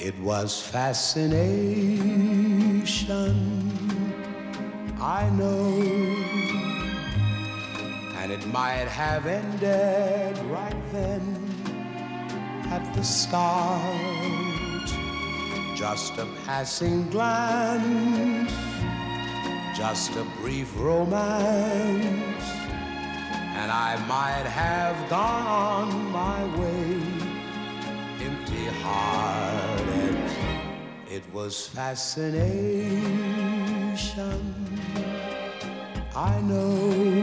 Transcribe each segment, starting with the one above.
It was fascination, I know, and it might have ended right then at the start. Just a passing glance, just a brief romance, and I might have gone my way empty-hearted. It was fascination, I know,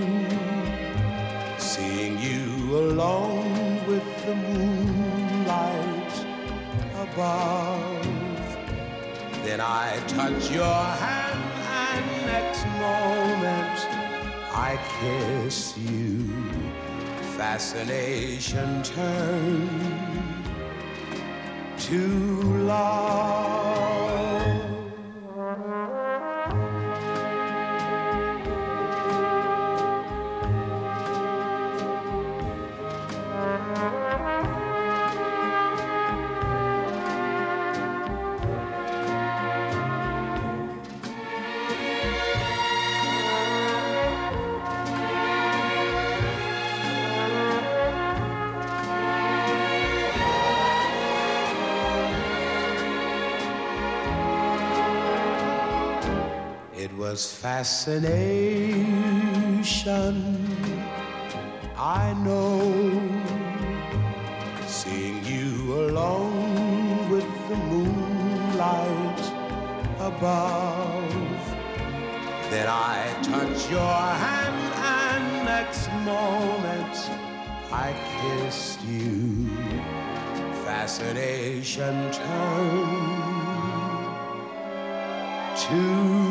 seeing you alone with the moonlight above. Then I touch your hand and next moment I kiss you. Fascination turned to love. It was fascination, I know, seeing you alone with the moonlight above. Then I touch your hand and next moment I kissed you. Fascination turned to